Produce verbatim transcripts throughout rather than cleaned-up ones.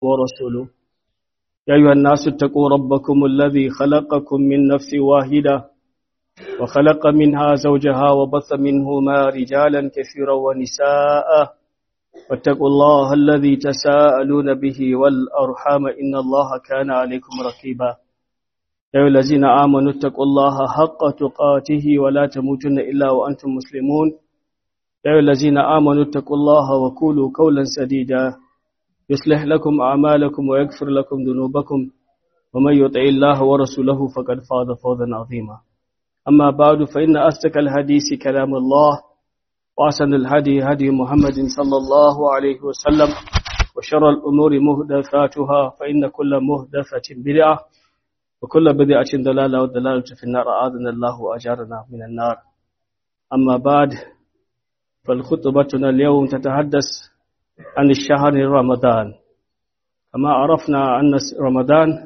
ورسوله. يا أيها الناس اتقوا ربكم الذي خلقكم من نفس واحدة وخلق منها زوجها وبث منهما رجالا كثيرا ونساء واتقوا الله الذي تساءلون به والأرحام إن الله كان عليكم رقيبا. يا أيها الذين آمنوا اتقوا الله حق تقاته ولا تموتن إلا وأنتم مسلمون. يا أيها الذين آمنوا اتقوا الله وقولوا قولا سديدا يصلح لكم أعمالكم ويغفر لكم ذنوبكم ومن يطع الله ورسوله فقد فاز فوزا عظيما. أما بعد فإن أصدق الحديث كلام الله وأحسن الهدي هدي محمد صلى الله عليه وسلم وشر الأمور محدثاتها فإن كل محدثة بدعة وكل بدعة ضلالة والضلالة في النار أعاذنا الله وأجارنا من النار. أما بعد فالخطبتنا اليوم تتحدث عن الشهر رمضان. كما عرفنا أن رمضان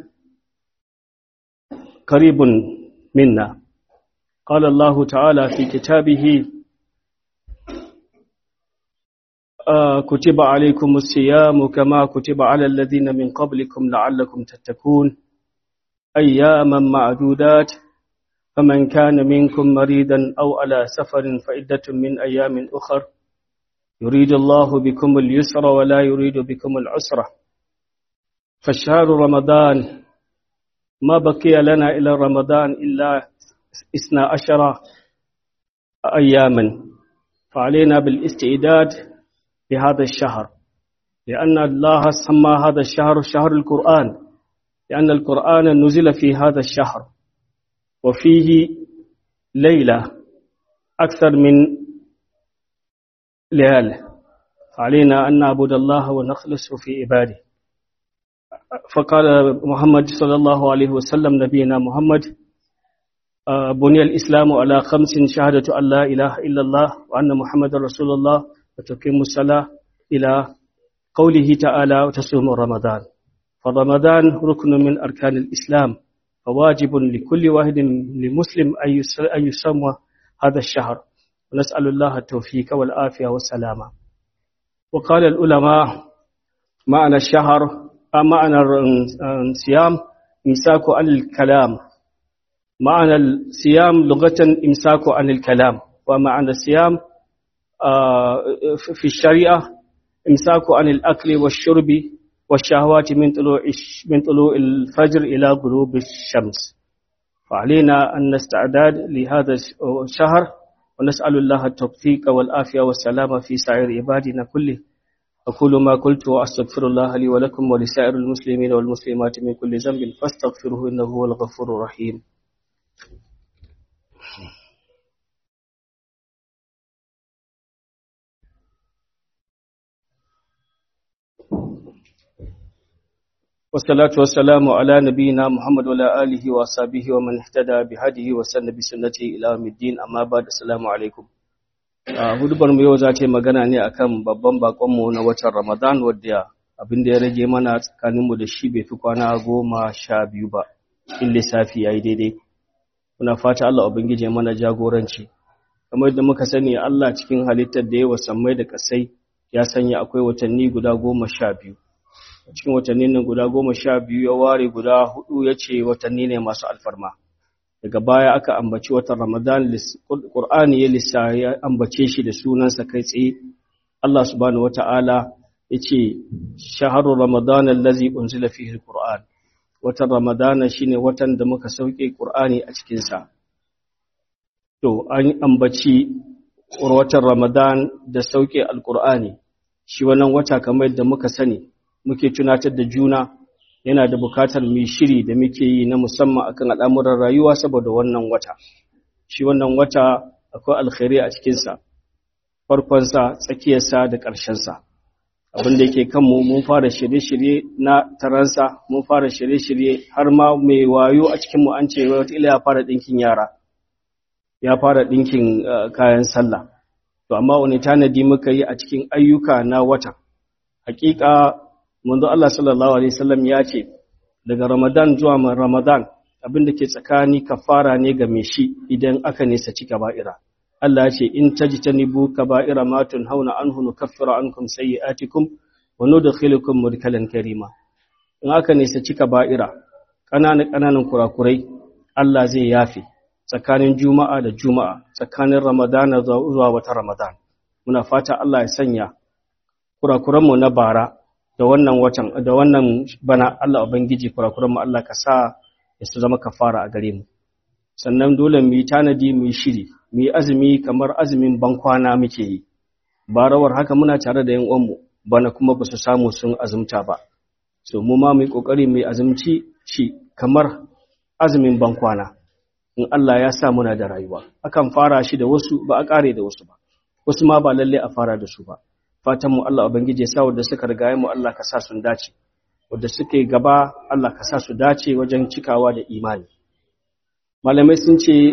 قريب منا. قال الله تعالى في كتابه آه كتب عليكم الصيام كما كتب على الذين من قبلكم لعلكم تتقون أياما معدودات فمن كان منكم مريضا أو على سفر فعدة من أيام أخر يريد الله بكم اليسر ولا يريد بكم العسر. فالشهر رمضان ما بقي لنا إلى رمضان إلا اثنا عشر أياما، فعلينا بالاستعداد لهذا الشهر، لأن الله سمى هذا الشهر شهر القرآن، لأن القرآن نزل في هذا الشهر وفيه ليلة أكثر من ليالي، فعلينا أن نعبد الله ونخلص في عباده. فقال محمد صلى الله عليه وسلم نبينا محمد بني الإسلام على خمس شهادة أن لا إله إلا الله وأن محمد رسول الله وتقيم الصلاة إلى قوله تعالى وتصوم رمضان. فرمضان ركن من أركان الإسلام، فواجب لكل واحد لمسلم أن يصوم هذا الشهر، ونسأل الله التوفيق والعافية والسلامة. وقال العلماء معنى الشهر معنى الصيام إمساك عن الكلام. معنى الصيام لغة إمساك عن الكلام، ومعنى الصيام في الشريعة إمساك عن الأكل والشرب والشهوات من طلوع من طلوع الفجر إلى غروب الشمس. فعلينا أن نستعداد لهذا الشهر، ونسأل الله التوفيق والعافية والسلامة في سائر عبادنا كله. أقول ما قلت وأستغفر الله لي ولكم ولسائر المسلمين والمسلمات من كل ذنب فاستغفروه إنه هو الغفور الرحيم. والصلاة والسلام على نبينا محمد وعلى آله وصحبه ومن اهتدى بهديه وسن بسنته إلى يوم الدين. أما بعد السلام عليكم. Hudubar mu yau za ta yi magana ne akan babban bakonmu na watan Ramadan, wadda abin da ya rage mana tsakaninmu da shi bai fi kwana goma sha biyu ba, in lissafi ya yi daidai. Muna fata Allah ubangije mana jagoranci. Kamar da muka sani, Allah cikin halittar da ya wasammai da kasai ya sanya akwai watanni guda goma sha biyu. Cikin watannin nan guda goma sha biyu ya ware guda hudu ya ce watanni ne masu alfarma. Daga baya aka ambaci watan Ramadan, Qur'ani ya lissa ya ambace shi da sunansa kai tsaye. Allah subhanahu wata'ala ya ce shaharu Ramadan allazi unzila fihi alquran. Watan Ramadan shine watan da muka sauke Qur'ani a cikin sa. To an ambaci watan Ramadan da sauke alqur'ani. Shi wannan wata kamar da muka sani muke tunatar da juna, yana da bukatar mu shiri da muke yi na musamman akan al'amuran rayuwa saboda wannan wata. Shi wannan wata akwai alkhairi a cikin sa, farkon sa, tsakiyar sa da ƙarshen sa. Abin da yake kanmu mun fara shirye-shirye na taransa, mun fara shirye-shirye har ma mai wayo a cikin mu an ce wata ila ya fara dinkin yara, ya fara dinkin kayan sallah. To amma wani tanadi muka yi a cikin ayyuka na wata? Hakika manzo Allah sallallahu alaihi wasallam ya ce daga Ramadan zuwa Ramadan abin da ke tsakani kafara ne ga mai shi idan aka nesa ci kaba'ira. Allah ya ce in tajtanibu kaba'ira ma tunhauna anhu nukaffiru ankum sayyi'atikum wa nudkhilukum mudkhalan karima. in aka nisa cika ba'ira ƙananan ƙananan kurakurai Allah zai yafe tsakanin juma'a da juma'a tsakanin ramadana zuwa wata ramadan muna fata Allah ya sanya kurakuranmu na bara da wannan watan da wannan bana Allah ubangiji kurakuranmu Allah ka sa ya su zama kafara a gare mu sannan dole mu yi tanadi mu yi shiri mu yi azumi kamar azumin bankwana muke yi barawar haka muna tare da yan uwanmu bana kuma ba su samu sun azumta ba so mu ma mu yi kokari mu yi azumci shi kamar azumin bankwana in Allah ya sa muna da rayuwa akan fara shi da wasu ba a kare da wasu ba wasu ma ba lalle a fara da su ba fatan mu Allah ubangije ya sa wanda suka rigaye mu Allah ka sa sun dace wanda suke gaba Allah ka sa su dace wajen cikawa da imani malamai sun ce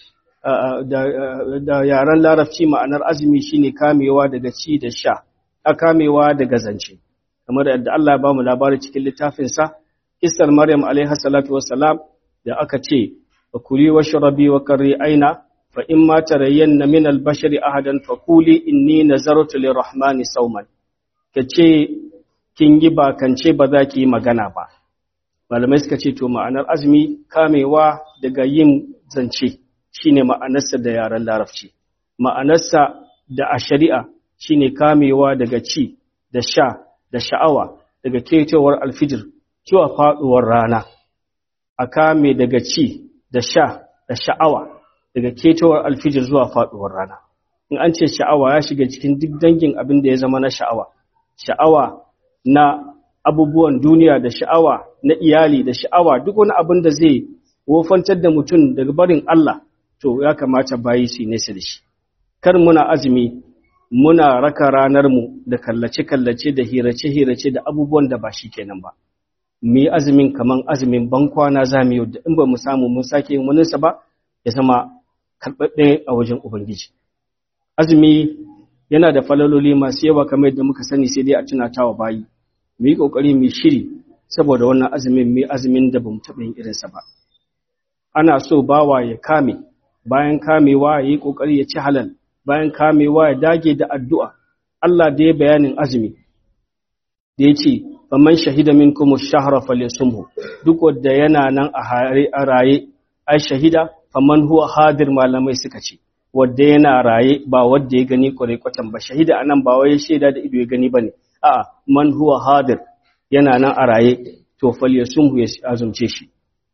da yaran larabci ma'anar azumi shine kamewa daga ci da sha a kamewa daga zance kamar yadda Allah ya ba mu labari cikin littafin sa kissar Maryam alaiha salatu wassalam da aka ce kuli washrabi wa qarri aina fa imma tarayyanna min al-bashari ahadan faquli inni nazartu lirrahmani sawman kace kin yi bakance ba za ki yi magana ba malamai suka ce to ma'anar azumi kamewa daga yin zance shine ma'anarsa da yaran larabci ma'anarsa da a shari'a shine kamewa daga ci da sha da sha'awa daga ketowar alfijir zuwa faduwar rana a kame daga ci da sha da sha'awa daga ketowar alfijir zuwa faduwar rana in an ce sha'awa ya shiga cikin duk dangin abin da ya zama na sha'awa sha'awa na abubuwan duniya da sha'awa na iyali da sha'awa duk wani abin da zai wofantar da mutum daga barin Allah to ya kamata bayi su nesa da shi kar muna azumi muna raka ranar mu da kallace-kallace da hirace-hirace da abubuwan da ba shi kenan ba mu yi azumin kaman azumin bankwana za mu yi da in ba mu samu mun sake yin waninsa ba ya zama karɓaɓɓe a wajen Ubangiji. Azumi yana da falaloli masu yawa kamar yadda muka sani sai dai a tunatawa bayi. Mu yi ƙoƙari mu shiri saboda wannan azumin mu yi azumin da ba mu taɓa yin irinsa ba. Ana so bawa ya kame, bayan kamewa ya yi ƙoƙari ya ci halal, bayan kamewa ya dage da addu'a. Allah da ya bayanin azumi, da ya ce, faman shahida minkum ash-shahra falyasumhu duk wanda yana nan a raye ai shahida faman huwa hadir malamai suka ce wanda yana raye ba wanda ya gani kwarai kwatan ba shahida anan ba wai shaida da ido ya gani bane a'a man huwa hadir yana nan a raye to falyasumhu ya azumce shi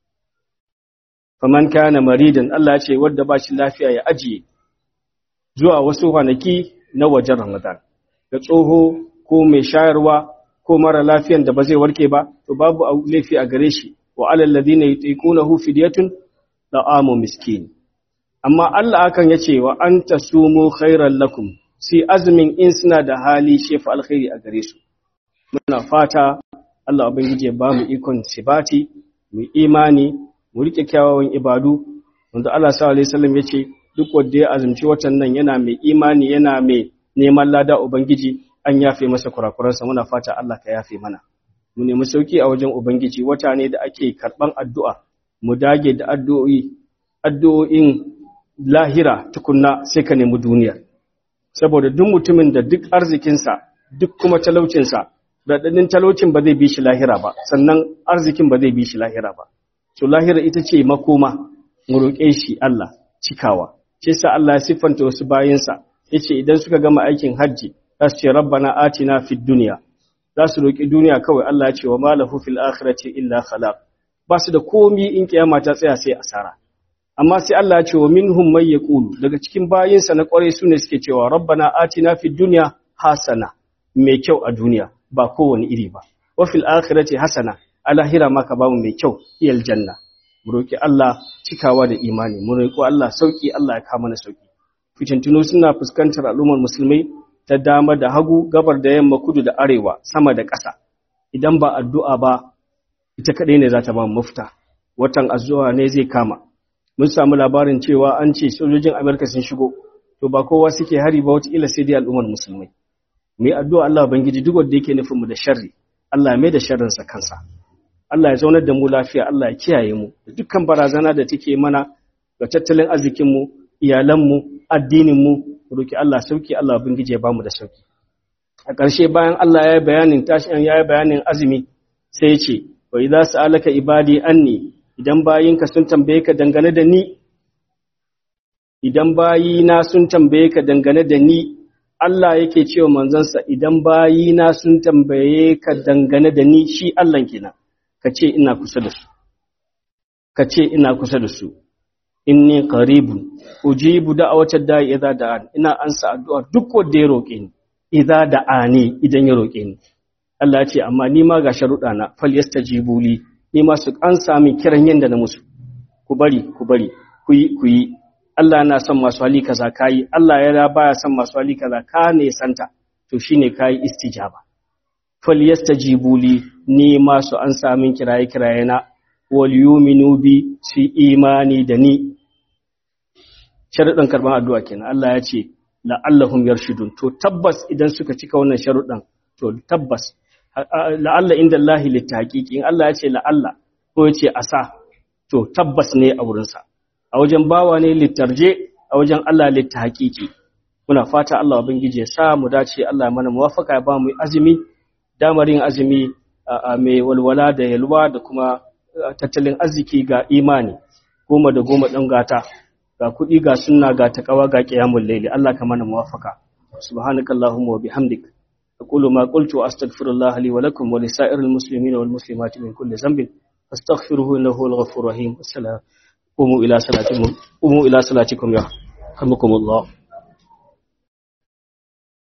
faman kana maridan Allah ya ce wanda ba shi lafiya ya ajiye zuwa wasu kwanaki na wajen Ramadan da tsoho ko mai shayarwa ko mara lafiyan da ba zai warke ba to babu laifi a gare shi wa alal ladina yutiqunahu fidyatun da'amu miskin amma Allah akan yace wa anta sumu khairan lakum si azmin in suna da hali shefa alkhairi a gare su muna fata Allah ubangije ba mu ikon sibati mu imani mu rike kyawawan ibadu wanda Allah sallallahu alaihi wasallam yace duk wanda ya azumci watan nan yana mai imani yana mai neman lada ubangiji an yafe masa kurakuransa muna fata Allah ka yafe mana mu nemi sauki a wajen ubangiji wata ne da ake karban addu'a mu dage da addu'o'i addu'o'in lahira tukunna sai ka nemi duniya saboda duk mutumin da duk arzikinsa duk kuma talaucinsa radadin talaucin ba zai bi shi lahira ba sannan arzikin ba zai bi shi lahira ba to lahira ita ce makoma mu roƙe shi Allah cikawa shi sa Allah ya siffanta wasu bayinsa yace idan suka gama aikin hajji za su ce rabbana atina fid dunya za su roki duniya kawai Allah ya ce wa malahu fil akhirati illa khalaq ba su da komi in kiyama ta tsaya sai asara amma sai Allah ya ce wa minhum may yaqulu daga cikin bayinsa na kware su ne suke cewa rabbana atina fid dunya hasana mai kyau a duniya ba kowane iri ba wa fil akhirati hasana alahira ma ka bamu mai kyau iyal janna mu roki Allah cikawa da imani mu roki Allah sauki Allah ya kawo mana sauki fitintunu suna fuskantar al'ummar musulmai ta dama da hagu gabar da yamma kudu da arewa sama da ƙasa idan ba addu'a ba ita kadai ne za ta ba mu mafita watan addu'a ne zai kama mun samu labarin cewa an ce sojojin Amerika sun shigo to ba kowa suke hari ba wata ila sai dai al'ummar musulmai mu yi addu'a Allah bangiji duk wanda yake nufin mu da sharri Allah ya mai da sharrin sa kansa Allah ya zaunar da mu lafiya Allah ya kiyaye mu da dukkan barazana da take mana ga tattalin arzikin mu iyalan mu addinin mu roki Allah sauki Allah bangije ya bamu da sauki a ƙarshe bayan Allah ya yi bayanin tashin ya yi bayanin azumi sai ya ce wa idza sa'alaka ibadi anni idan bayinka sun tambaye ka dangane da ni idan bayina sun tambaye ka dangane da ni Allah yake cewa manzansa idan bayina sun tambaye ka dangane da ni shi Allah kenan ka ce ina kusa da su ka ce ina kusa da su inni qaribun ujibu da'watad da'i idza da'an ina ansa addu'a duk wanda ya roke ni idza da'ani idan ya roke ni Allah ya ce amma ni ma ga sharuɗa na falyastajibu li ni ma su ansa min kiran yanda na musu ku bari ku bari ku yi ku yi Allah yana son masu hali kaza kai Allah ya baya son masu hali kaza ka ne santa to shine kai istijaba falyastajibu li ni ma su ansa min kiraye kiraye na wal yu'minu bi su imani da ni sharuɗan karban addu'a kenan Allah ya ce la'allahum yarshudun to tabbas idan suka cika wannan sharuɗan to tabbas la'alla inda Allah litahqiqi in Allah ya ce la'alla ko ya ce asa to tabbas ne a wurin sa a wajen bawa ne litarje a wajen Allah litahqiqi muna fata Allah ubangiji ya sa mu dace Allah ya mana muwafaka ya ba mu azumi damarin azumi mai walwala da yalwa da kuma tattalin arziki ga imani goma da goma ɗan gata ga kuɗi ga sunna ga takawa ga qiyamul layli Allah ka mana muwafaka subhanakallahumma wa bihamdik aqulu ma qultu astaghfirullah li wa lakum wa lisa'iril muslimina wal muslimati min kulli dhanbin astaghfiruhu innahu huwal ghafurur rahim assalamu ila salatikum qumu ila salatikum ya rahmukumullah